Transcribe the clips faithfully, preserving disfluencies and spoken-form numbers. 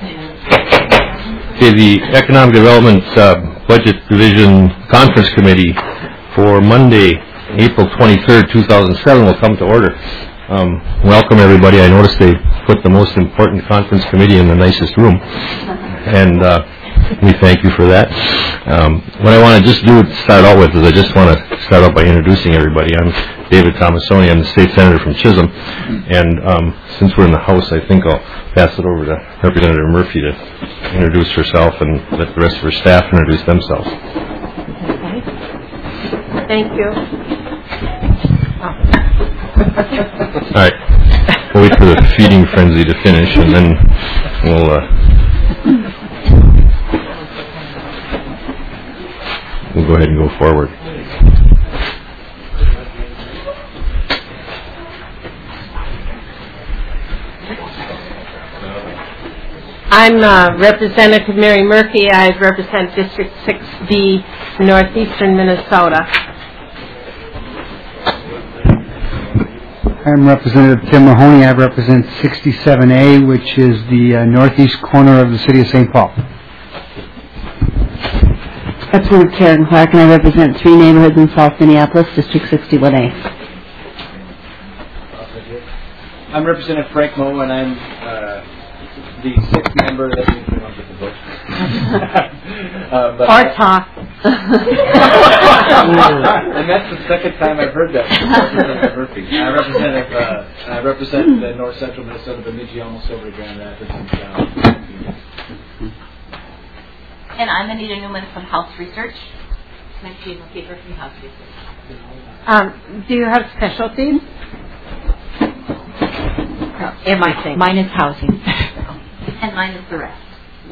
Okay, the Economic Development uh, Budget Division Conference Committee for Monday, April twenty-third, two thousand seven will come to order. Um, welcome everybody. I noticed they put the most important conference committee in the nicest room, and uh, we thank you for that. Um, what I want to just do to start out with is I just want to start out by introducing everybody. I'm David Tomasoni. I'm the state senator from Chisholm, and um, since we're in the House, I think I'll pass it over to Representative Murphy to introduce herself and let the rest of her staff introduce themselves. Okay. Thank you. Oh. All right. We'll wait for the feeding frenzy to finish, and then we'll uh, we'll go ahead and go forward. I'm uh, Representative Mary Murphy. I represent District six B, northeastern Minnesota. I'm Representative Tim Mahoney. I represent sixty-seven A, which is the uh, northeast corner of the city of Saint Paul. Representative Karen Clark, and I represent three neighborhoods in South Minneapolis, District sixty-one A. I'm Representative Frank Moe, and I'm uh, the sixth member that we came up with the vote. uh, but or talk. And that's the second time I've heard that from Representative Murphy. I represent, uh, I represent the north central Minnesota, Bemidji, almost over to Grand Rapids and down. And I'm Anita Newman from House Research. I'm Jean Lefevre from House Research. Um, do you have specialties? No, am I saying? Mine is housing. And mine is the rest.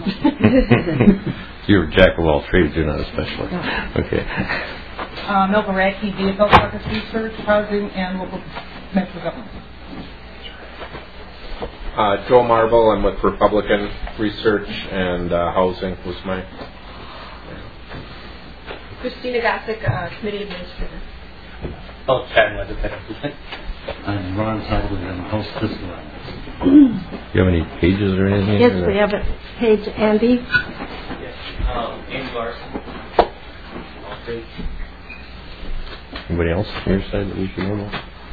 You're a jack of all trades. You're not a specialist. Okay. Uh, Milton Radke, Vehicle Market Research, Housing, and Local Metro Government. Uh, Joe Marble, I'm with Republican Research, and uh, Housing was my. Christina Gossick, uh, Committee Administrator. Oh, Chad Levitt. I'm Ron Sadler, I'm House Fiscal. Do you have any pages or anything? Yes, we have a page, Andy. Yes, um, Andy Larson. Anybody else on your side that we should know about?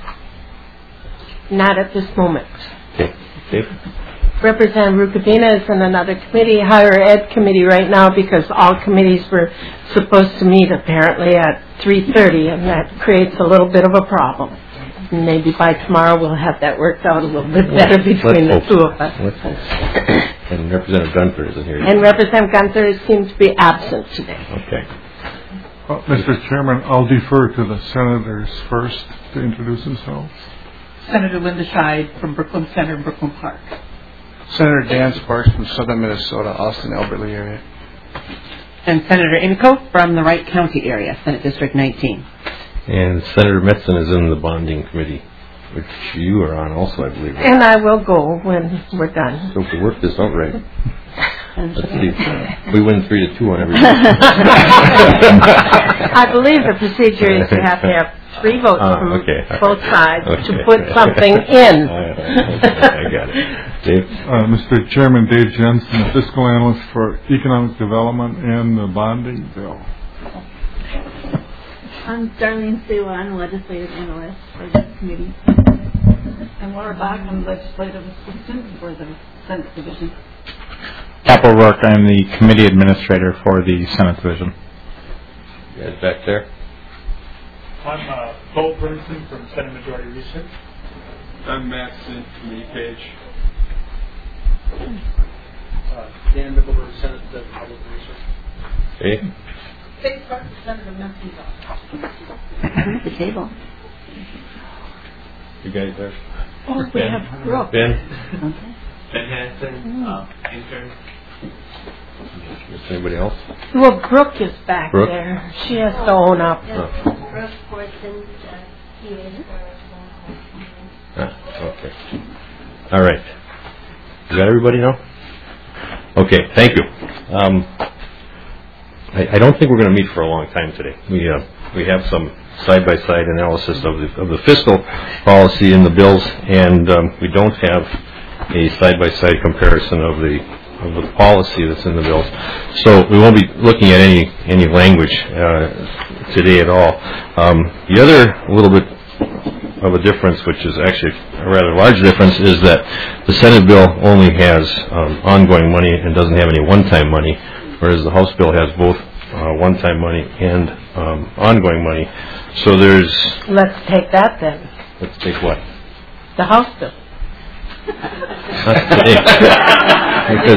Not at this moment. Okay. Dave? Representative Rukavina is in another committee, higher ed committee right now, because all committees were supposed to meet apparently at three thirty, and that creates a little bit of a problem. Maybe by tomorrow we'll have that worked out a little bit better between the two of us. And Representative Gunther isn't here. And Representative Gunther seems to be absent today. Okay. Well, Mister Chairman, I'll defer to the senators first to introduce themselves. Senator Linda Scheid from Brooklyn Center and Brooklyn Park. Senator Dan Sparks from southern Minnesota, Austin, Elberly area. And Senator Inico from the Wright County area, Senate District nineteen. And Senator Metzen is in the bonding committee, which you are on also, I believe. Right? And I will go when we're done. So if we work this out right, let's see. We win three to two on every. I believe the procedure is you have to have three votes uh, from okay. both sides okay. to put something in. I got it. Dave? Uh, Mister Chairman, Dave Jensen, fiscal analyst for economic development and the bonding bill. I'm Darlene Sewa, I'm legislative analyst for this committee. And Laura Bach, I'm legislative assistant for the Senate Division. Cap O'Rourke, I'm the committee administrator for the Senate Division. You guys back there? I'm uh, Bo Burnson from Senate Majority Research. I'm Matt Sint, committee page. Uh, Dan Mickelberg, Senate Public Research. Hey. State Park, Senator Murphy's office. At the table. You guys there? Oh, we Ben? have Brooke. Ben? Okay. Ben Hanson, Mm. uh, intern. Is anybody else? Well, Brooke is back Brooke? there. She has to own up. Oh. Brooke Fortson, Ah, okay. All right. You got everybody now? Okay, thank you. Um, I, I don't think we're going to meet for a long time today. We uh, we have some side-by-side analysis of the, of the fiscal policy in the bills, and um, we don't have a side-by-side comparison of the of the policy that's in the bills. So we won't be looking at any any language uh, today at all. Um, the other little bit of a difference, which is actually a rather large difference, is that the Senate bill only has um, ongoing money and doesn't have any one-time money, whereas the House bill has both uh, one-time money and um, ongoing money. So there's... Let's take that then. Let's take what? The House bill. Not today. because,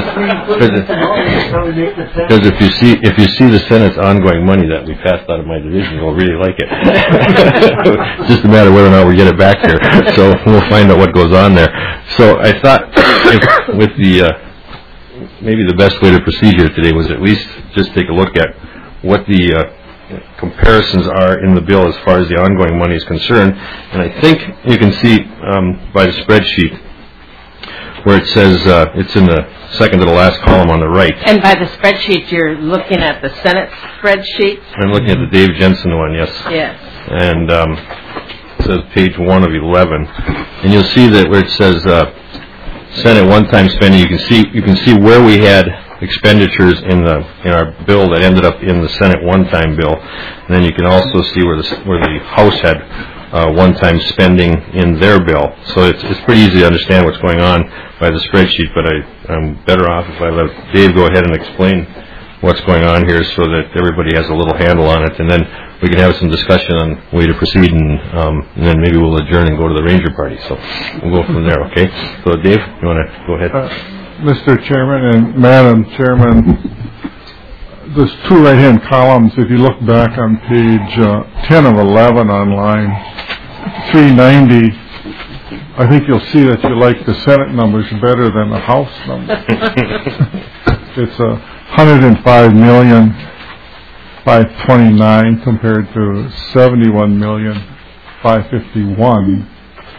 because if you see if you see the Senate's ongoing money that we passed out of my division, you'll really like it. It's just a matter of whether or not we get it back here. So we'll find out what goes on there. So I thought if, with the uh, maybe the best way to proceed here today was at least just take a look at what the uh, comparisons are in the bill as far as the ongoing money is concerned. And I think you can see um, by the spreadsheet where it says, uh, it's in the second to the last column on the right. And by the spreadsheet, you're looking at the Senate spreadsheet? I'm looking at the Dave Jensen one, yes. Yes. And um, it says page one of eleven. And you'll see that where it says uh, Senate one-time spending, you can see you can see where we had expenditures in the in our bill that ended up in the Senate one-time bill. And then you can also see where the where the House had uh, one-time spending in their bill. So it's it's pretty easy to understand what's going on by the spreadsheet. But I, I'm better off if I let Dave go ahead and explain what's going on here, so that everybody has a little handle on it, and then we can have some discussion on way to proceed, and, um, and then maybe we'll adjourn and go to the Ranger Party. So we'll go from there. Okay. So Dave, you want to go ahead? Uh, Mister Chairman and Madam Chairman, there's two right-hand columns. If you look back on page uh, ten of eleven on line three ninety, I think you'll see that you like the Senate numbers better than the House numbers. It's a one hundred five million five twenty-nine compared to seventy-one million five fifty-one.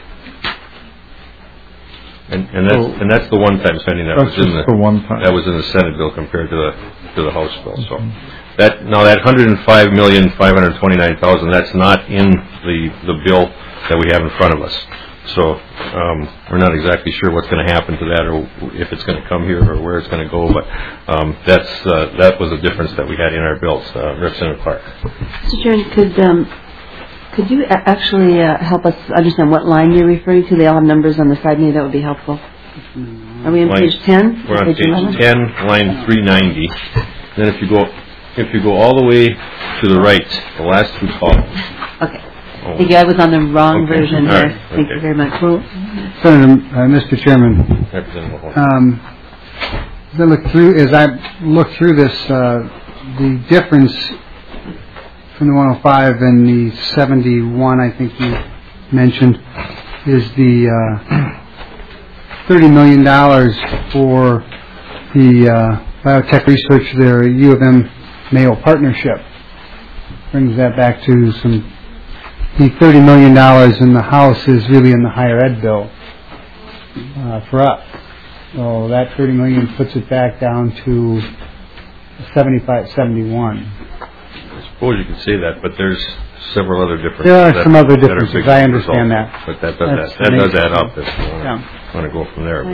And, and that's and that's the one-time spending that That's was in the, the one time. that was in the Senate bill compared to the to the House bill. So that now that one hundred five million five hundred twenty-nine thousand, that's not in the the bill that we have in front of us. So um, we're not exactly sure what's going to happen to that, or if it's going to come here, or where it's going to go. But um, that's uh, that was a difference that we had in our bills. Uh, Representative Clark. Mister Chairman, could um, could you a- actually uh, help us understand what line you're referring to? They all have numbers on the side. Maybe that would be helpful. Are we on line, page ten? We're on page eleven? ten, line three ninety. Then if you go if you go all the way to the right, the last two columns. Okay. Oh. Thank you. I was on the wrong okay. version all there. right. Thank okay. you very much. Well, Senator, uh, Mister Chairman, um, as I look through, as I look through this, uh, the difference from the one oh five and the seventy-one, I think you mentioned, is the uh, thirty million dollars for the uh, biotech research, their U of M Mayo partnership. Brings that back to some. The thirty million dollars in the House is really in the higher ed bill uh, for us. So that thirty million dollars puts it back down to seventy-five, seventy-one. I suppose you could say that, but there's several other differences. There are that, some other that are differences. big I understand results, that. But that does, That's that, that does amazing. add up if you want, Yeah. want to go from there.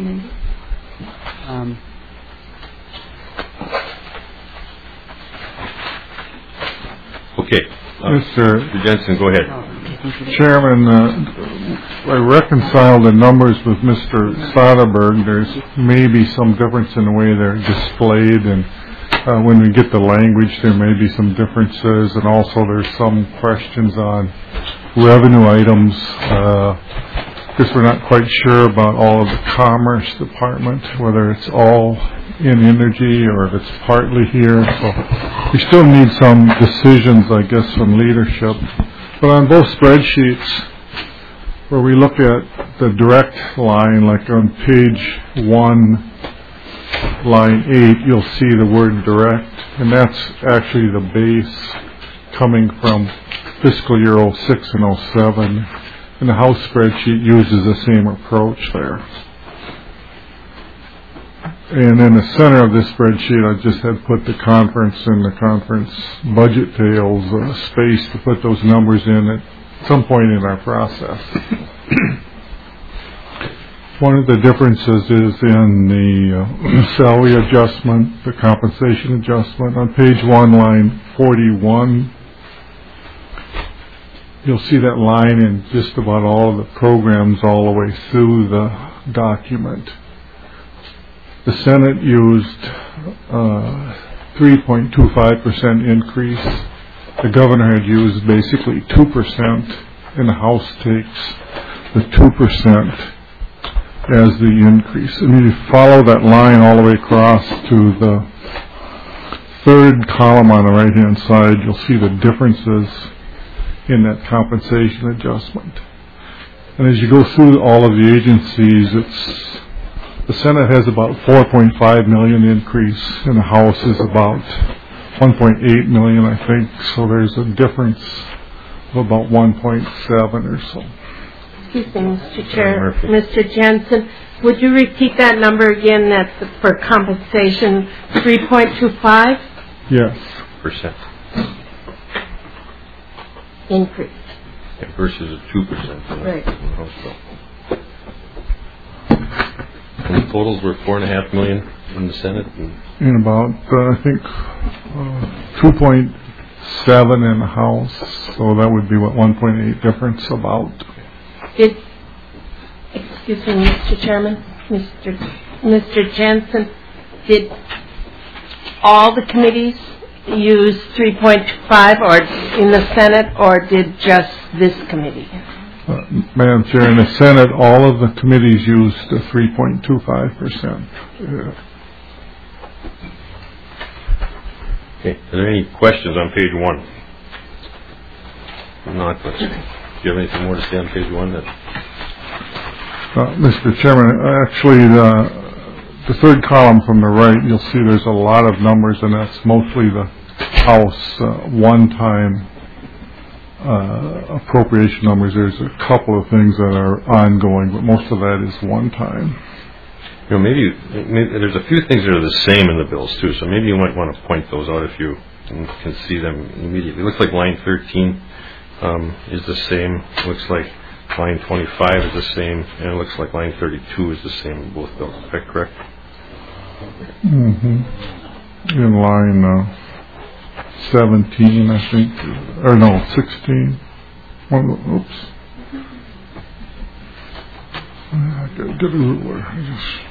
Um, Okay. Uh, Mister Jensen, go ahead. Chairman, uh, I reconciled the numbers with Mister Soderberg. There's maybe some difference in the way they're displayed, and uh, when we get the language, there may be some differences, and also there's some questions on revenue items. Uh, because we're not quite sure about all of the Commerce Department, whether it's all in energy or if it's partly here. So we still need some decisions, I guess, from leadership. But on both spreadsheets, where we look at the direct line, like on page one, line eight, you'll see the word direct, and that's actually the base coming from fiscal year oh six and oh seven. And the House spreadsheet uses the same approach there. And in the center of this spreadsheet, I just had put the conference and the conference budget tails uh, space to put those numbers in at some point in our process. One of the differences is in the uh, salary adjustment, the compensation adjustment. On page one, line forty-one, you'll see that line in just about all of the programs all the way through the document. The Senate used uh, three point two five percent increase. The governor had used basically two percent, and the House takes the two percent as the increase. And you follow that line all the way across to the third column on the right-hand side, you'll see the differences in that compensation adjustment. And as you go through all of the agencies, it's the Senate has about four point five million increase, and the House is about one point eight million, I think. So there's a difference of about one point seven or so. Excuse me, Mister Chair. Mister Jensen, would you repeat that number again? That's for compensation, three point two five? Yes. Percent. Increase. Yeah, versus a two percent. Right. And the totals were four and a half million in the Senate? And in about, uh, I think, uh, two point seven in the House. So that would be what, one point eight difference about. Did, excuse me, Mister Chairman, Mister Mister Jensen, did all the committees use three point two five or in the Senate, or did just this committee? Uh, Madam Chair, in the Senate, all of the committees used the three point two five percent. Yeah. Okay. Are there any questions on page one? Not. Let's, do you have anything more to say on page one? That uh, Mister Chairman, actually, the, the third column from the right, you'll see there's a lot of numbers, and that's mostly the House uh, one-time uh, appropriation numbers. There's a couple of things that are ongoing, but most of that is one-time. You know, maybe, maybe there's a few things that are the same in the bills too. So maybe you might want to point those out if you can see them immediately. It looks like line thirteen um, is the same. It looks like line twenty-five is the same, and it looks like line thirty-two is the same in both bills. Is that correct? Mm-hmm. In line uh, seventeen, I think, or no, sixteen. One, oops. I gotta get a ruler. I just.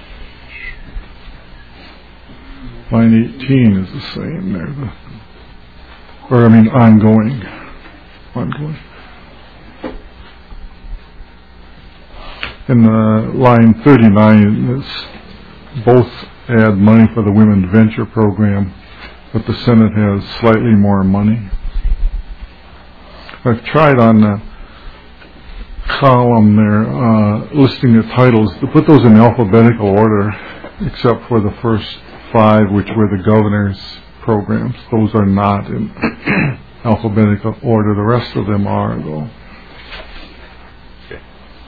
Line eighteen is the same there. The, or, I mean, ongoing. Ongoing. In the line thirty-nine, it's both add money for the Women's Venture Program, but the Senate has slightly more money. I've tried on the column there, uh, listing the titles, to put those in alphabetical order, except for the first five, which were the governor's programs. Those are not in alphabetical order. The rest of them are, though. Okay.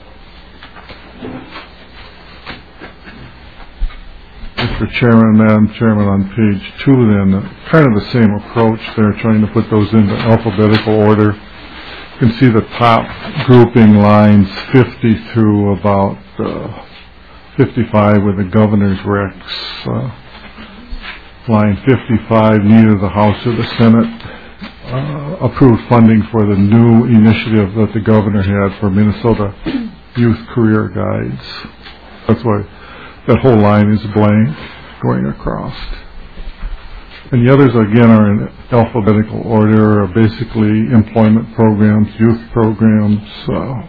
Mister Chairman, Madam Chairman, on page two, then, uh, kind of the same approach there, trying to put those into alphabetical order. You can see the top grouping lines fifty through about uh, fifty-five with the governor's recs. Uh, line fifty-five, neither the House or the Senate uh, approved funding for the new initiative that the governor had for Minnesota Youth Career Guides. That's why that whole line is blank going across. And the others, again, are in alphabetical order, are basically employment programs, youth programs, uh,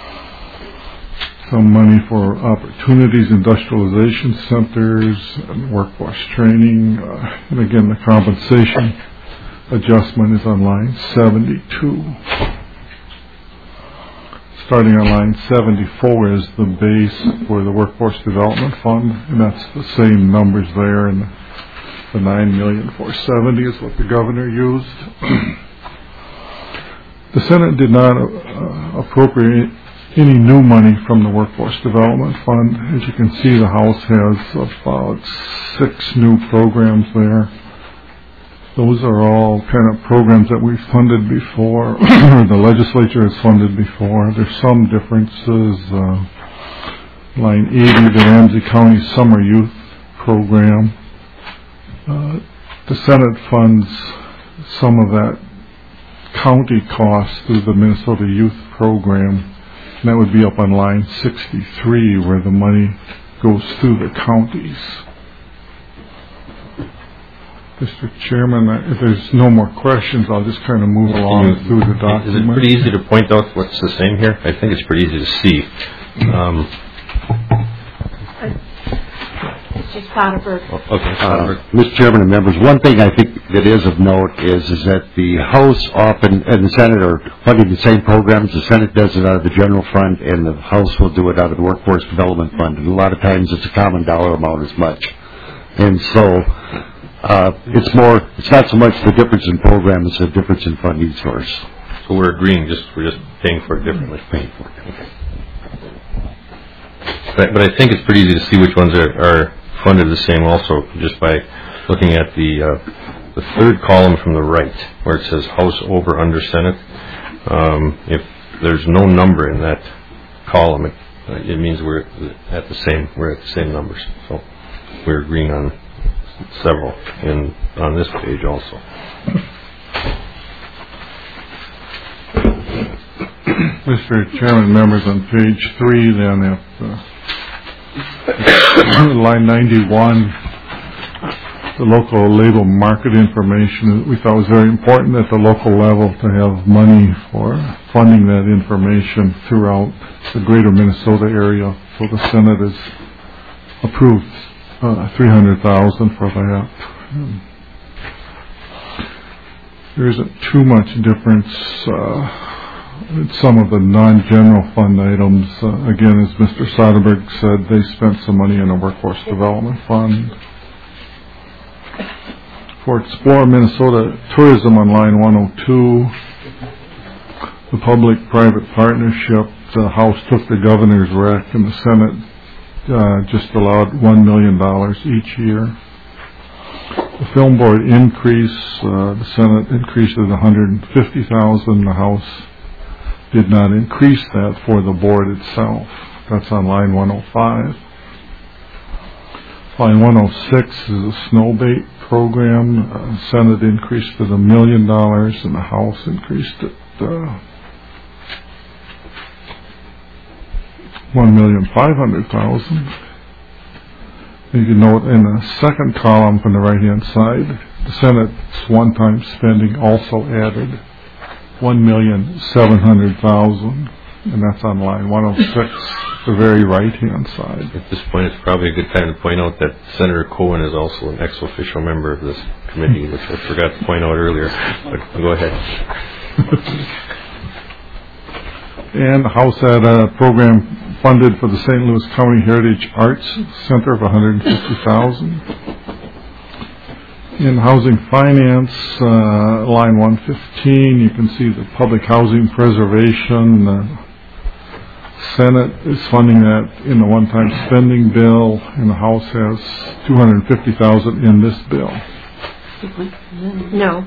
some money for opportunities, industrialization centers, and workforce training. Uh, and again, the compensation adjustment is on line seventy-two. Starting on line seventy-four is the base for the Workforce Development Fund, and that's the same numbers there, and the nine million four hundred seventy is what the governor used. The Senate did not uh, appropriate any new money from the Workforce Development Fund. As you can see, the House has about six new programs there. Those are all kind of programs that we've funded before, or the legislature has funded before. There's some differences. Uh, Line eighty, the Ramsey County Summer Youth Program. Uh, the Senate funds some of that county cost through the Minnesota Youth Program. And that would be up on line sixty-three, where the money goes through the counties. Mister Chairman, if there's no more questions, I'll just kind of move along you, through the document. Is it pretty easy to point out what's the same here? I think it's pretty easy to see. Um, Mister Soderberg. Okay, Uh, Mister Chairman and members, one thing I think that is of note is is that the House often and the Senate are funding the same programs. The Senate does it out of the general fund, and the House will do it out of the Workforce Development Fund. And a lot of times it's a common dollar amount as much. And so uh, it's more, it's not so much the difference in program, it's the difference in funding source. So we're agreeing, just we're just paying for it differently. Paying for it. Okay. But, but I think it's pretty easy to see which ones are, are funded the same also, just by looking at the uh, the third column from the right, where it says House over under Senate. Um, if there's no number in that column, it, uh, it means we're at the same we're at the same numbers. So we're agreeing on several in on this page also. Mister Chairman, members, on page three, then, if uh, line ninety-one, the local label market information, we thought it was very important at the local level to have money for funding that information throughout the greater Minnesota area. So the Senate has approved uh, three hundred thousand dollars for that. Um, there isn't too much difference uh, in some of the non-general fund items. Uh, again, as Mister Soderberg said, they spent some money in a workforce development fund. For Explore Minnesota Tourism on line one oh two, the public-private partnership, the House took the governor's rec and the Senate uh, just allowed one million dollars each year. The film board increase, uh, the Senate increased it one hundred fifty thousand dollars. The House did not increase that for the board itself. That's on line one oh five. Line one oh six is a snow bait program. Uh, Senate increased it a million dollars, and the House increased it uh, one million five hundred thousand. You can note in the second column from the right-hand side, the Senate's one-time spending also added one million seven hundred thousand, and that's on line one oh six, the very right-hand side. At this point, it's probably a good time to point out that Senator Cohen is also an ex-official member of this committee, which I forgot to point out earlier. But go ahead. And the House had a program funded for the Saint Louis County Heritage Arts Center of one hundred fifty thousand dollars. In housing finance, uh, line one fifteen, you can see the public housing preservation. The Senate is funding that in the one-time spending bill, and the House has two hundred fifty thousand dollars in this bill. No.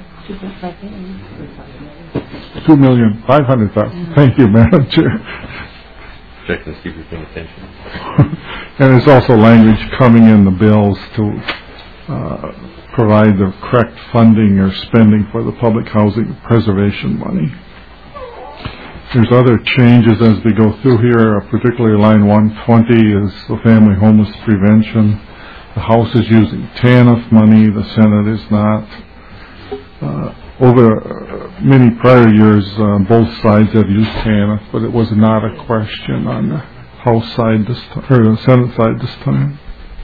Two million five hundred thousand. Thank you, Madam Chair. Check and see if you're paying attention. And there's also language coming in the bills to uh, provide the correct funding or spending for the public housing preservation money. There's other changes as we go through here, particularly line one twenty is the family homeless prevention. The House is using T A N F money, the Senate is not. Uh, over uh, many prior years, uh, both sides have used T A N F, but it was not a question on the House side this time, or the Senate side this time.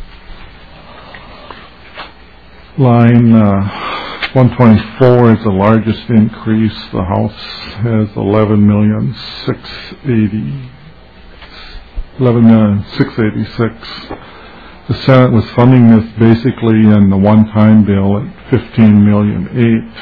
Line uh, one twenty-four is the largest increase. The House has eleven million six eighty, eleven million six eighty-six. The Senate was funding this basically in the one-time bill at fifteen million eight.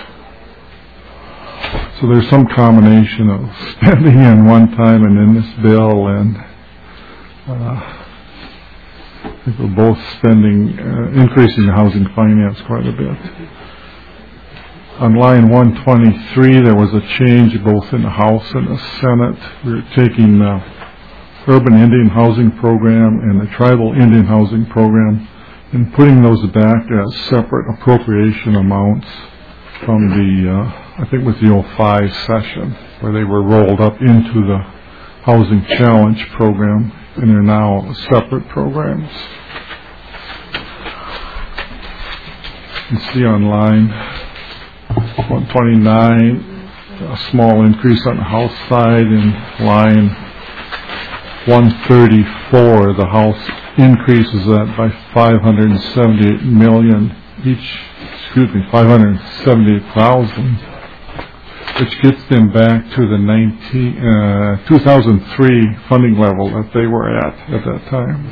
So there's some combination of spending in one time and in this bill, and uh, I think we're both spending, uh, increasing the housing finance quite a bit. On line one twenty-three, there was a change both in the House and the Senate. We were taking the Urban Indian Housing Program and the Tribal Indian Housing Program, and putting those back as separate appropriation amounts from the, uh, I think it was the oh five session, where they were rolled up into the Housing Challenge Program, and they're now separate programs. You can see on line one twenty-nine, a small increase on the House side. In line one thirty-four, the House increases that by five hundred seventy-eight million each, excuse me, five hundred seventy-eight thousand, which gets them back to the nineteen, uh, two thousand three funding level that they were at at that time.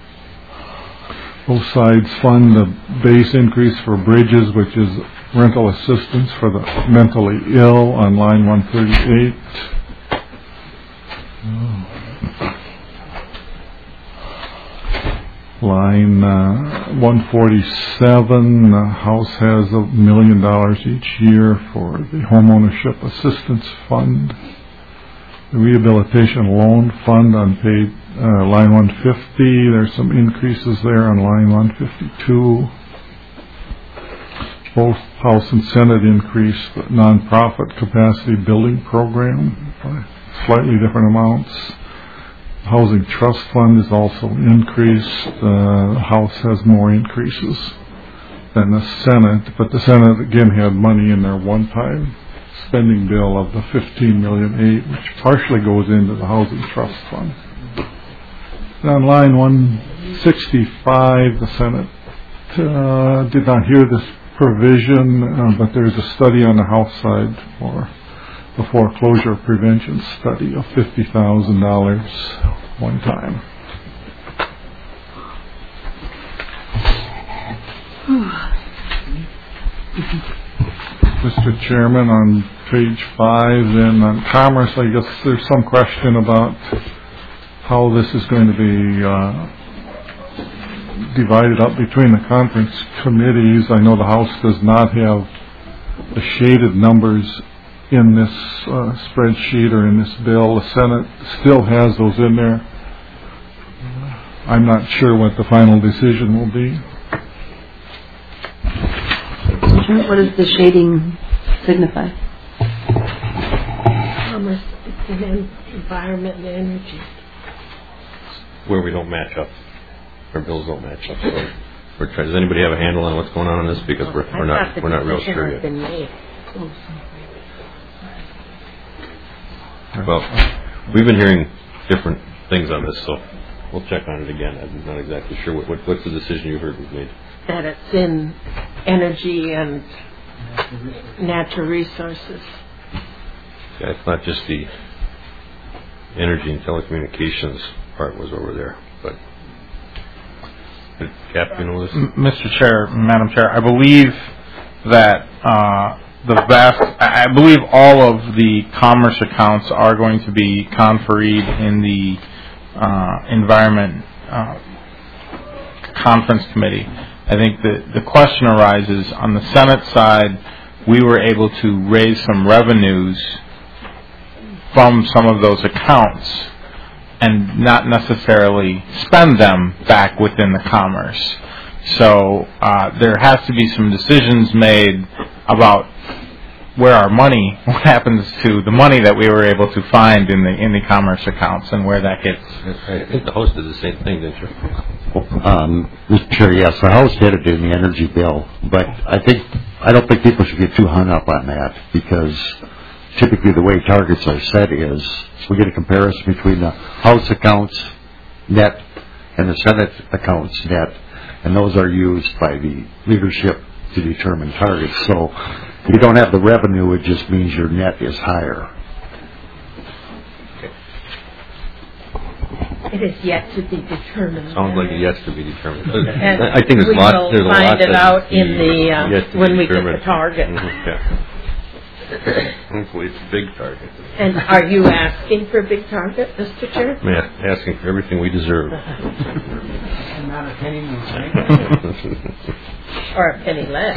Both sides fund the base increase for bridges, which is rental assistance for the mentally ill on line one thirty-eight. Line uh, one forty-seven, the House has a million dollars each year for the Homeownership Assistance Fund. The Rehabilitation Loan Fund on page uh, line one fifty, there's some increases there on line one fifty-two. Both House and Senate increased the nonprofit capacity building program by slightly different amounts. The Housing Trust Fund is also increased. Uh, the House has more increases than the Senate, but the Senate again had money in their one-time spending bill of the fifteen million eight, which partially goes into the Housing Trust Fund. And on line one sixty-five, the Senate uh, did not hear this provision, uh, but there's a study on the House side for the foreclosure prevention study of fifty thousand dollars one time. Mister Chairman, on page five, then on Commerce, I guess there's some question about how this is going to be uh, divided up between the conference committees. I know the House does not have the shaded numbers in this uh, spreadsheet or in this bill. The Senate still has those in there. I'm not sure what the final decision will be. What does the shading signify? Commerce, and environment, and energy. Where we don't match up. Our bills don't match up. So we're trying, does anybody have a handle on what's going on in this? Because we're, we're not we're not real sure yet. Well, we've been hearing different things on this, so we'll check on it again. I'm not exactly sure what, what what's the decision you heard was made. That it's in energy and natural resources. Yeah, it's not just the energy and telecommunications part was over there, but Cap, you know this? Mister Chair, Madam Chair, I believe that uh, the vast, I believe all of the commerce accounts are going to be confereed in the uh, Environment uh, Conference Committee. I think the, the question arises on the Senate side, we were able to raise some revenues from some of those accounts and not necessarily spend them back within the commerce. So uh, there has to be some decisions made about where our money, what happens to the money that we were able to find in the in the commerce accounts and where that gets. I think the House did the same thing, didn't you? Um, Mister Chair, yes, the House did it in the energy bill, but I think I don't think people should get too hung up on that, because typically the way targets are set is we get a comparison between the House accounts net and the Senate accounts net, and those are used by the leadership to determine targets. So if you don't have the revenue, it just means your net is higher. It is yet to be determined. Sounds like it yet to be determined. And I think there's a lot. There's a lot find it that out in the uh, when we get determined. the target. Mm-hmm. Yeah. Hopefully it's a big target. And are you asking for a big target, Mister Chair? Yeah, asking for everything we deserve. And not a penny more. Or a penny less.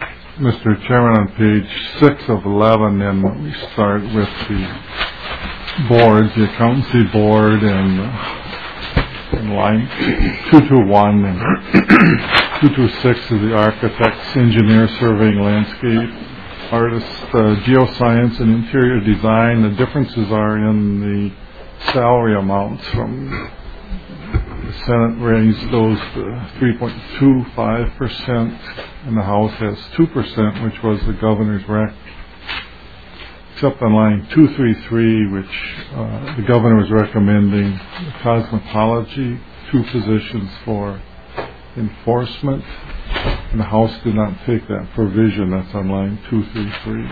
Mister Chairman, on page six of eleven, then we start with the boards, the accountancy board and, uh, and line two two one and two two six is the architects, engineer, surveying, landscape, artists, uh, geoscience and interior design. The differences are in the salary amounts. From the Senate raised those to three point two five percent and the House has two percent, which was the governor's rec. Except on line two thirty-three, which uh, the governor was recommending the cosmetology, two positions for enforcement, and the House did not take that provision. That's on line two thirty-three.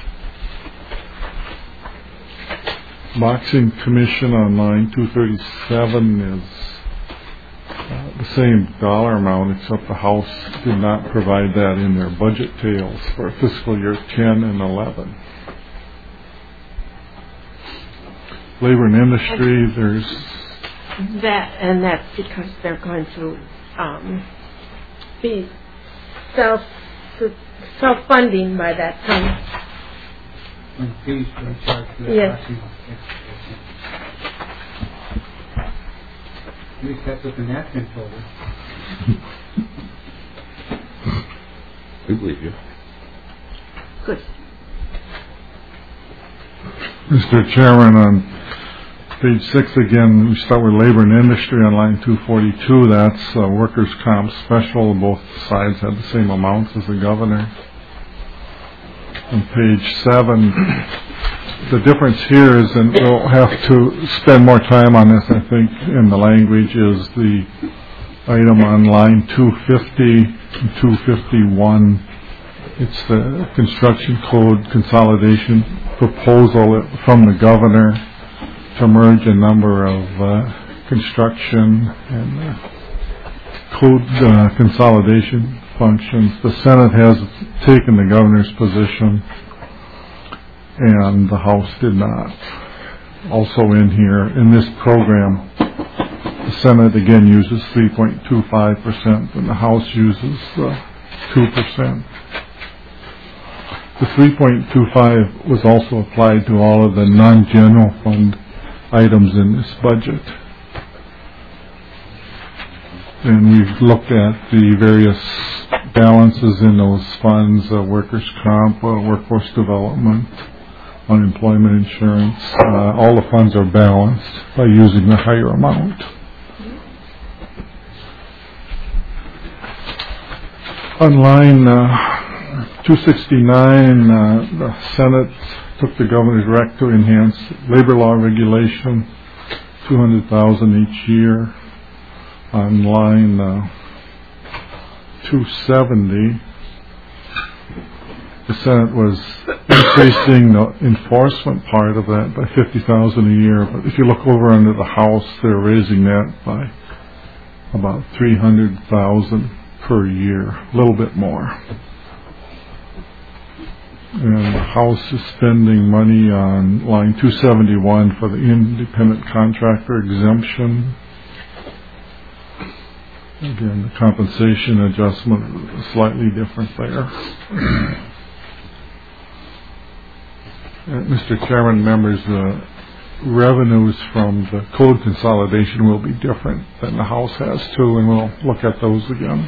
Boxing commission on line two thirty-seven is uh, the same dollar amount, except the House did not provide that in their budget tails for fiscal year ten and eleven. Labor and industry, there's that, and that's because they're going to um, be self self funding by that time. When fees are charged for that Yes. parking. At least that's what the napkin told us. We believe you. Good. Mister Chairman, on page six again, we start with labor and industry on line two forty-two. That's uh, workers' comp special. Both sides had the same amounts as the governor. On page seven, the difference here is, and we'll have to spend more time on this, I think, in the language, is the item on line two fifty and two fifty-one. It's the construction code consolidation proposal from the governor to merge a number of uh, construction and uh, code uh, consolidation functions. The Senate has taken the governor's position and the House did not. Also in here, in this program, the Senate again uses three point two five percent and the House uses uh, two percent. The three point two five was also applied to all of the non-general fund items in this budget. And we've looked at the various balances in those funds, uh, workers' comp, uh, workforce development, unemployment insurance. Uh, all the funds are balanced by using the higher amount. On line uh, two sixty-nine, uh, the Senate took the governor's rec to enhance labor law regulation, two hundred thousand dollars each year. On line uh, two seventy, the Senate was increasing the enforcement part of that by fifty thousand dollars a year. But if you look over under the House, they're raising that by about three hundred thousand dollars per year, a little bit more. And the House is spending money on line two seventy-one for the independent contractor exemption. Again, the compensation adjustment is slightly different there. Uh, Mister Chairman, members, the revenues from the code consolidation will be different than the House has too, and we'll look at those again.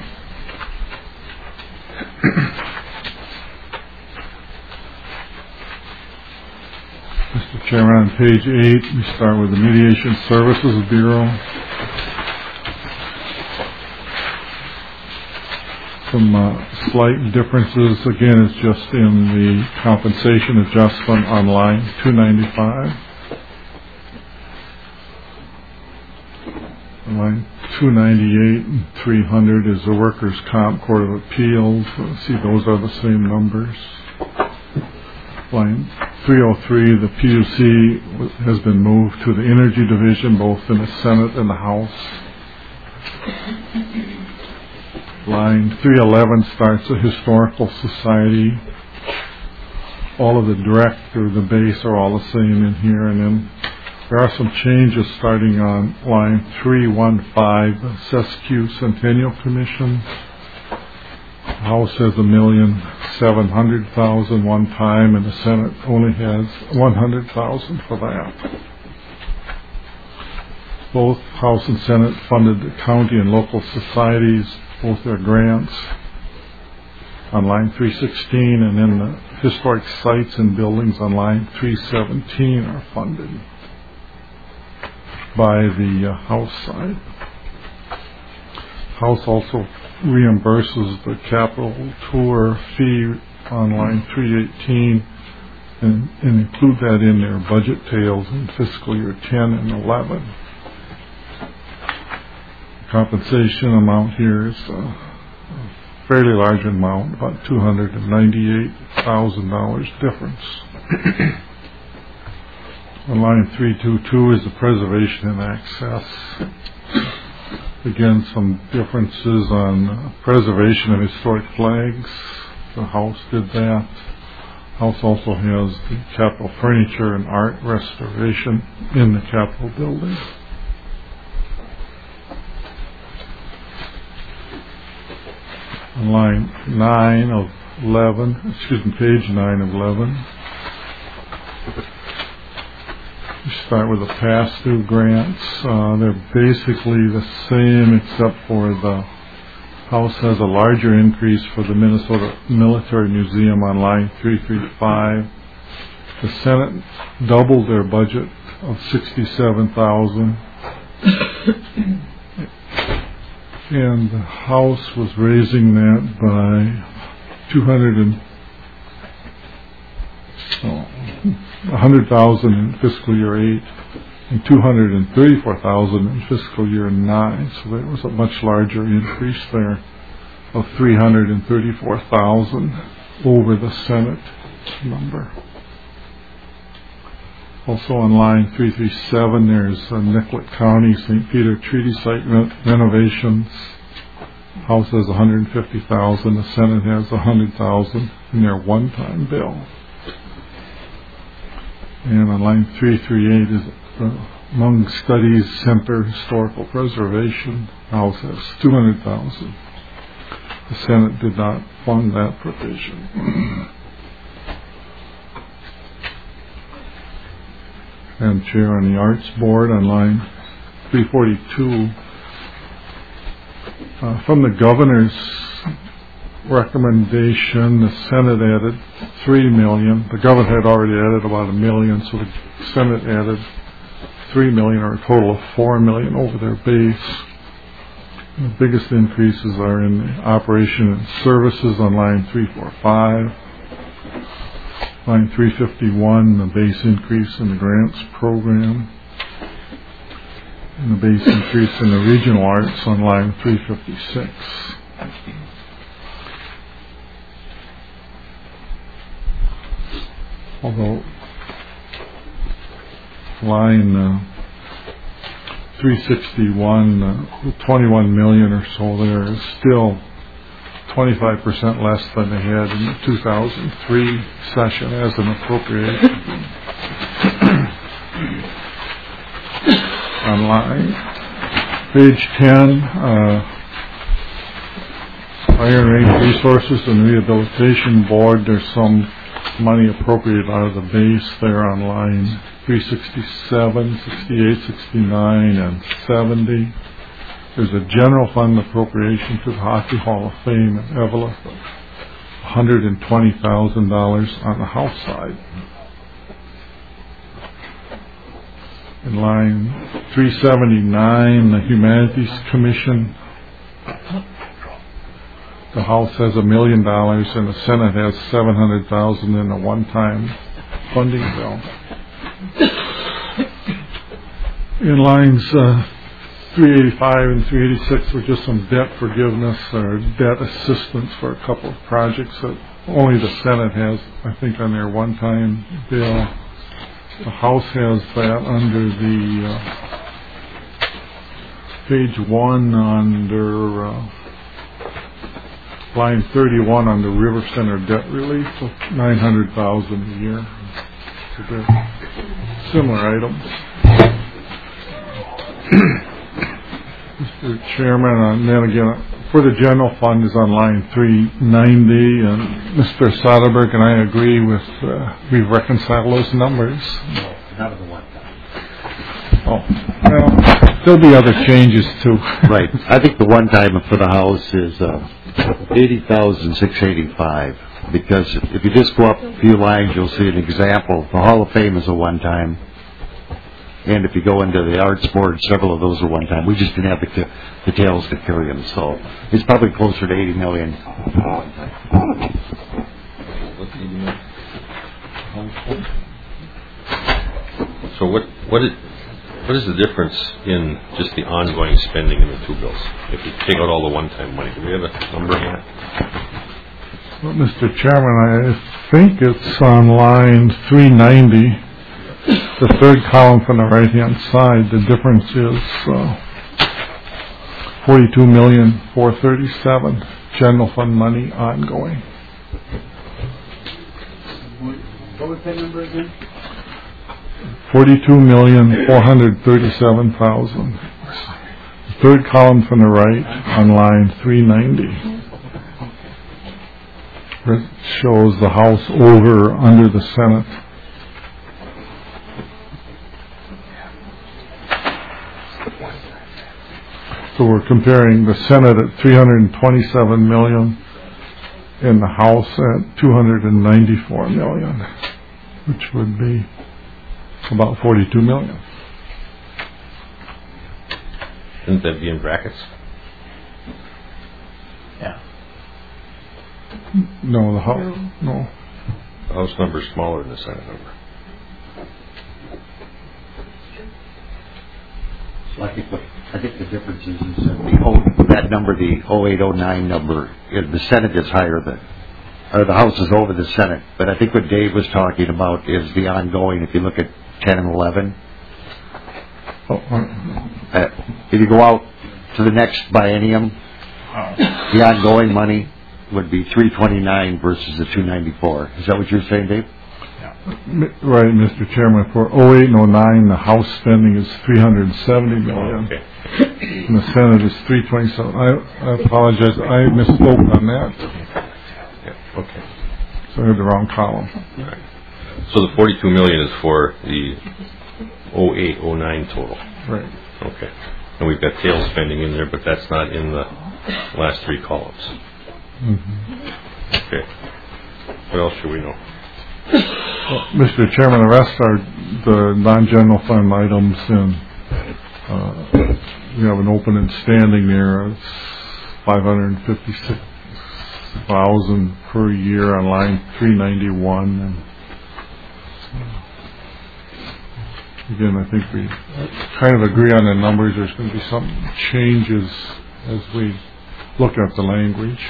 Mister Chairman, on page eight, we start with the Mediation Services Bureau. Some uh, slight differences. Again, it's just in the compensation adjustment on line two ninety-five. Line two ninety-eight and three hundred is the Workers' Comp Court of Appeals. Uh, see, those are the same numbers. Line three oh three, the P U C has been moved to the Energy Division, both in the Senate and the House. Line three eleven starts a Historical Society. All of the direct or the base are all the same in here, and then there are some changes starting on line three one five, the Sesquiu Centennial Commission. House has a million seven hundred thousand one time, and the Senate only has one hundred thousand for that. Both House and Senate funded the county and local societies, both their grants on line three sixteen, and then the historic sites and buildings on line three seventeen are funded by the uh, House side. House also reimburses the capital tour fee on line three eighteen and, and include that in their budget tales in fiscal year ten and eleven. The compensation amount here is uh, a fairly large amount, about two hundred ninety-eight thousand dollars difference. On line three twenty-two is the preservation and access. Again, some differences on uh, preservation of historic flags. The House did that. House also has the Capitol furniture and art restoration in the Capitol building. On line nine of eleven, excuse me, page nine of eleven. We start with the pass-through grants. Uh, they're basically the same, except for the House has a larger increase for the Minnesota Military Museum on line three thirty-five. The Senate doubled their budget of sixty-seven thousand dollars. And the House was raising that by two hundred and oh, one hundred thousand in fiscal year eight and two hundred thirty-four thousand in fiscal year nine. So there was a much larger increase there of three hundred thirty-four thousand over the Senate number. Also on line three thirty-seven, there's uh, Nicollet County Saint Peter Treaty Site re- renovations. House has one hundred fifty thousand dollars, the Senate has one hundred thousand dollars in their one-time bill. And on line three thirty-eight is uh, Mung Studies Center Historical Preservation. House has two hundred thousand dollars. The Senate did not fund that provision. And Chair on the Arts Board on line three forty-two. Uh, from the governor's recommendation, the Senate added three million. The governor had already added about a million, so the Senate added three million, or a total of four million over their base. The biggest increases are in the operation and services on line three forty-five. Line three fifty-one, the base increase in the grants program, and the base increase in the regional arts on line three fifty-six. Although line uh, three sixty-one, uh, the twenty-one million or so there is still twenty-five percent less than they had in the two thousand three session as an appropriation. Online, page ten, uh, Iron Range Resources and Rehabilitation Board. There's some money appropriated out of the base there on line three sixty-seven, sixty-eight, sixty-nine, and seventy. There's a general fund appropriation to the Hockey Hall of Fame at Evelyn of one hundred twenty thousand dollars on the House side. In line three seventy-nine, the Humanities Commission. The House has a million dollars and the Senate has seven hundred thousand dollars in a one-time funding bill. In lines uh, three eighty-five and three eighty-six were just some debt forgiveness or debt assistance for a couple of projects that only the Senate has, I think, on their one-time bill. The House has that under the uh, page one under uh, line thirty-one under River Center debt relief of nine hundred thousand dollars a year. So they're similar items. Mister Chairman, and then again, for the general fund is on line three ninety, and Mister Soderberg and I agree with, uh, we've reconciled those numbers. No, not of the one time. Oh, well, there'll be other changes too. Right. I think the one time for the house is uh, eighty thousand six eighty-five. Because if you just go up a few lines, you'll see an example. The Hall of Fame is a one time. And if you go into the arts board, several of those are one time. We just didn't have the details to carry them, so it's probably closer to eighty million. So what what is what is the difference in just the ongoing spending in the two bills? If you take out all the one-time money, do we have a number on that? Well, Mister Chairman, I think it's on line three ninety. The third column from the right-hand side, the difference is uh, forty-two million four hundred thirty-seven thousand general fund money ongoing. What was that number again? forty-two million four hundred thirty-seven thousand. The third column from the right on line three ninety. It shows the House over under the Senate. So we're comparing the Senate at three hundred twenty-seven million and the House at two hundred ninety-four million, which would be about forty-two million. Shouldn't that be in brackets? Yeah. No, the House, no. The House number is smaller than the Senate number. So I think what I think the difference is, is that the oh, that number, the oh eight oh nine number, is the Senate is higher than, or the House is over the Senate. But I think what Dave was talking about is the ongoing. If you look at ten and eleven, oh, uh, uh, if you go out to the next biennium, oh. the ongoing money would be three twenty-nine versus the two ninety-four. Is that what you're saying, Dave? Right, Mister Chairman. For oh eight and oh nine, the House spending is three hundred seventy million, okay. And the Senate is three twenty-seven. I, I apologize. I misspoke on that. Yeah, okay. So I had the wrong column. Right. So the forty-two million is for the oh eight oh nine total. Right. Okay. And we've got tail spending in there, but that's not in the last three columns. Mm-hmm. Okay. What else should we know? Well, Mister Chairman, the rest are the non-general fund items, and uh, we have an open and standing there of five hundred fifty-six thousand per year on line three ninety-one. And uh, again, I think we kind of agree on the numbers. There's going to be some changes as we look at the language.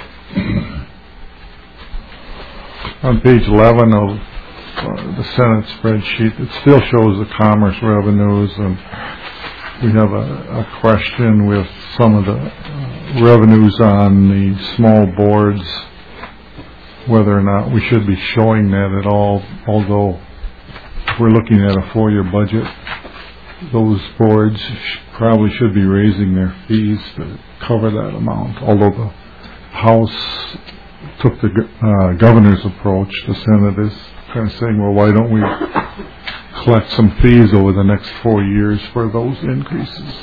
On page eleven of uh, the Senate spreadsheet, it still shows the commerce revenues, and we have a, a question with some of the uh, revenues on the small boards, whether or not we should be showing that at all, although if we're looking at a four-year budget, those boards sh- probably should be raising their fees to cover that amount, although the House took the uh, governor's approach. The Senate is kind of saying, well, why don't we collect some fees over the next four years for those increases?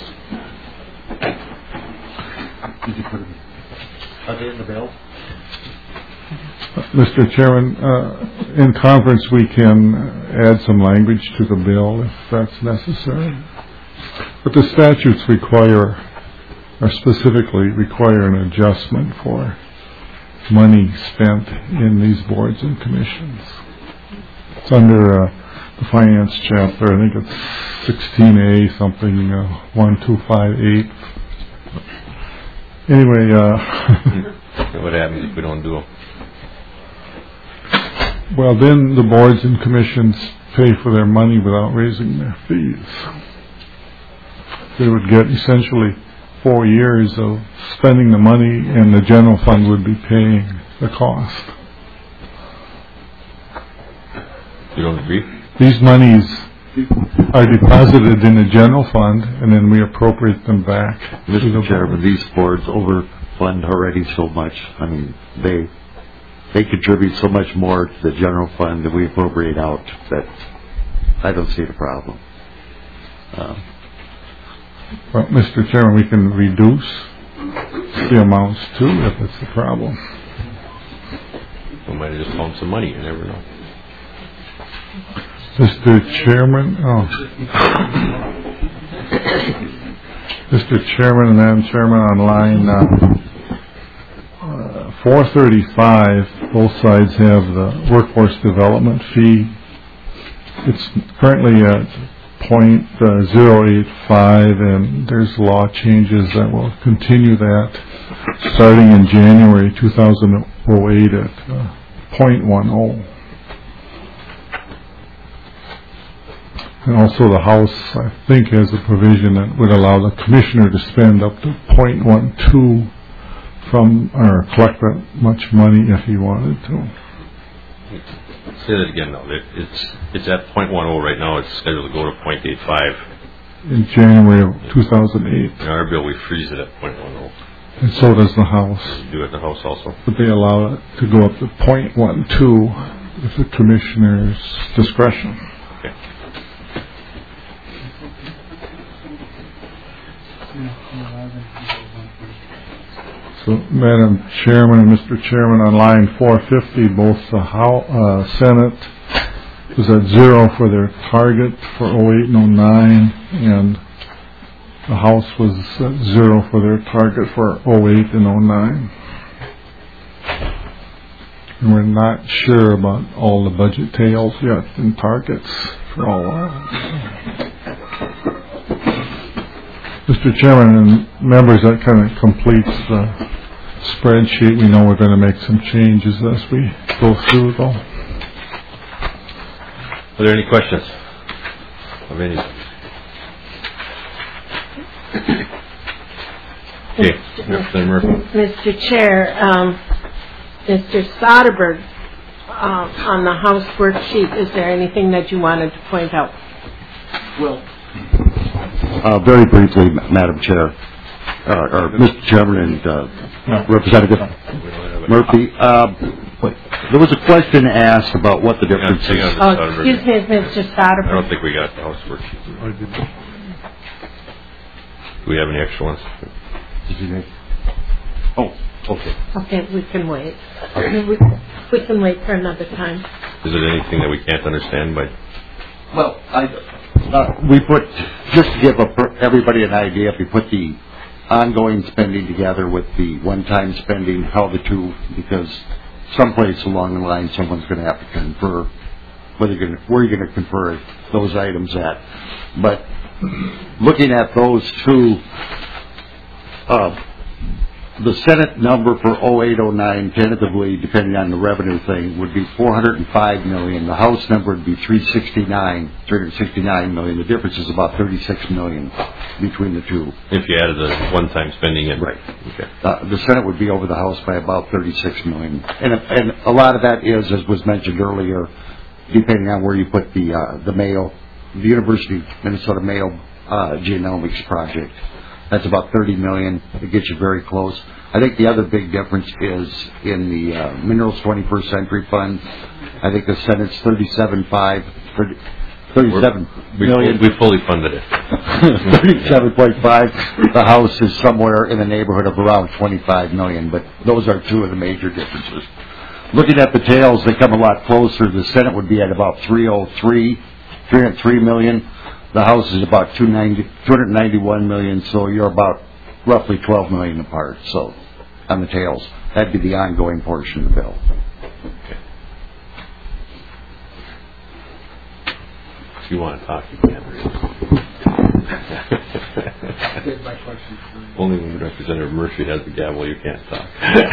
Did you put them? Are they in the bill? Uh, Mister Chairman, uh, in conference we can add some language to the bill if that's necessary. But the statutes require, or specifically require, an adjustment for money spent in these boards and commissions. It's under uh, the finance chapter. I think it's sixteen A something, uh, one two five eight. Anyway, uh, what happens if we don't do them? Well, then the boards and commissions pay for their money without raising their fees. They would get essentially four years of spending the money, and the general fund would be paying the cost. You don't agree? These monies are deposited in the general fund, and then we appropriate them back. Mister Chairman, these boards over fund already so much. I mean, they they contribute so much more to the general fund that we appropriate out that I don't see the problem. Uh, Well, Mister Chairman, we can reduce the amounts too if it's a problem. We might have just found some money. You never know. Mister Chairman, oh. Mister Chairman and Madam Chairman, on line uh, uh, four thirty-five, both sides have the workforce development fee. It's currently at point uh, zero eight five, and there's law changes that will continue that starting in January two thousand eight at uh, point one oh. And also the House, I think, has a provision that would allow the commissioner to spend up to point one two from, or collect that much money if he wanted to. Say that again, though. It, it's it's at point one oh right now. It's scheduled to go to point eight five. In January of two thousand eight. In our bill, we freeze it at point one oh. And so does the House. You do it at the House also. But they allow it to go up to point one two with the commissioner's discretion. Okay. So, Madam Chairman and Mister Chairman, on line four fifty, both the House, uh, Senate was at zero for their target for oh eight and oh nine, and the House was at zero for their target for oh eight and oh nine. And we're not sure about all the budget tails yet and targets for all of them. Mister Chairman and members, that kind of completes the spreadsheet. We know we're going to make some changes as we go through, though. Are there any questions of any? Okay, Mister Murphy. Mister Chair, um, Mister Soderberg, uh, on the House worksheet, is there anything that you wanted to point out? Well, uh, very briefly, Madam Chair, uh, or Mister Chairman and uh, no. Representative Murphy, uh, there was a question asked about what the difference is. Oh, excuse me, Mister Soderberg. I don't think we got the House worksheet. Do we have any extra ones? Oh, okay. Okay, we can wait. We, we can wait for another time. Is it anything that we can't understand by? Well, I, uh, we put, just to give a, everybody an idea, if we put the ongoing spending together with the one-time spending, how the two, because someplace along the line someone's going to have to confer whether you're going to, where you're going to confer those items at. But looking at those two, uh, the Senate number for oh eight oh nine, tentatively, depending on the revenue thing, would be four hundred five million dollars. The House number would be three sixty-nine, three hundred sixty-nine million dollars. The difference is about thirty-six million dollars between the two. If you added the one-time spending in. Right. Okay. Uh, the Senate would be over the House by about thirty-six million dollars. And, and a lot of that is, as was mentioned earlier, depending on where you put the, uh, the Mayo, the University of Minnesota Mayo uh, Genomics Project. That's about thirty million dollars. It gets you very close. I think the other big difference is in the uh, Minerals twenty-first Century Fund. I think the Senate's thirty-seven point five, thirty-seven we, million. We fully funded it. thirty-seven point five. The House is somewhere in the neighborhood of around twenty-five million. But those are two of the major differences. Looking at the tails, they come a lot closer. The Senate would be at about three oh three, three hundred three million. The House is about two hundred ninety-one million, so you're about roughly twelve million apart. So, on the tails, that'd be the ongoing portion of the bill. Okay. If you want to talk, you can. Only when Representative Murphy has the gavel, you can't talk.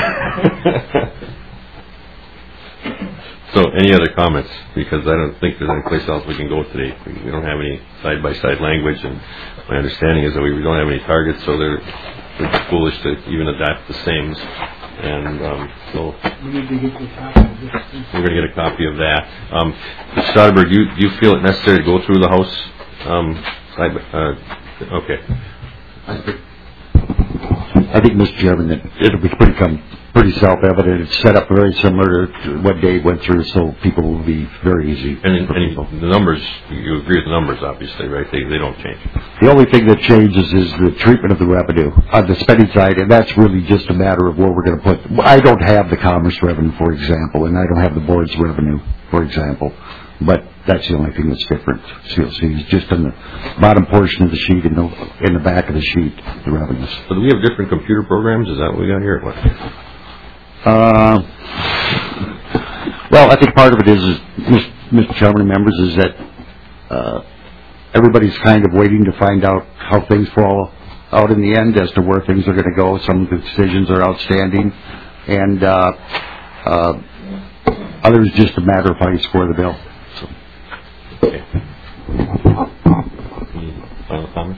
So, any other comments? Because I don't think there's any place else we can go today. We don't have any side-by-side language, and my understanding is that we don't have any targets, so they're, they're foolish to even adopt the same. And um, so we need to get a copy of this. We're going to get a copy of that. Um, Mister Soderberg, do you, do you feel it necessary to go through the House um, side? Uh, okay. I think, Mister Chairman, that it'll become pretty self-evident. It's set up very similar to what Dave went through, so people will be very easy. And, and the numbers, you agree with the numbers, obviously, right? They they don't change. The only thing that changes is the treatment of the revenue on the spending side, and that's really just a matter of where we're going to put. I don't have the commerce revenue, for example, and I don't have the board's revenue, for example. But that's the only thing that's different. So you'll see it's just in the bottom portion of the sheet and in the back of the sheet, the revenues. So do we have different computer programs? Is that what we got here? What? Uh, well, I think part of it is, is Mister Chairman and members, is that uh, everybody's kind of waiting to find out how things fall out in the end as to where things are going to go. Some of the decisions are outstanding, and uh, uh, others just a matter of how you score the bill. So. Okay. Any final comments?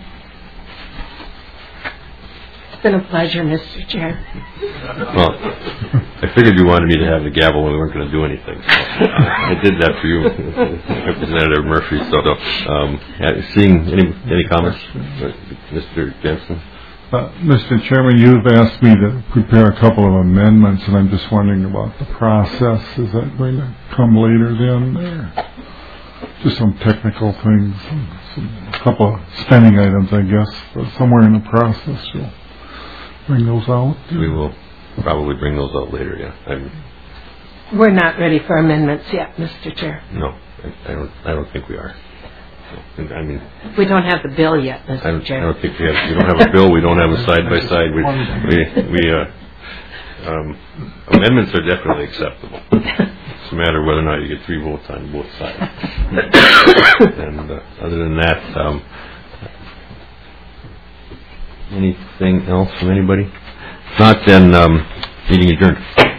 It's been a pleasure, Mister Chair. Well, I figured you wanted me to have the gavel when we weren't going to do anything. So I did that for you, Representative Murphy. So, um, seeing any any comments, Mister Jensen? Uh, Mister Chairman, you've asked me to prepare a couple of amendments, and I'm just wondering about the process. Is that going to come later then? Or just some technical things, some, a couple of spending items, I guess, but somewhere in the process you'll bring those out? We will probably bring those out later, yeah. I'm, We're not ready for amendments yet, Mister Chair. no, I, I don't I don't think we are. So, I mean, We don't have the bill yet, I Mister don't, I Chair. don't think we have. We don't have a bill. We don't have a side by side. We we we uh, um, amendments are definitely acceptable. It's a matter of whether or not you get three votes on both sides. And uh, other than that, um, anything else from anybody? If not, then um, meeting adjourned.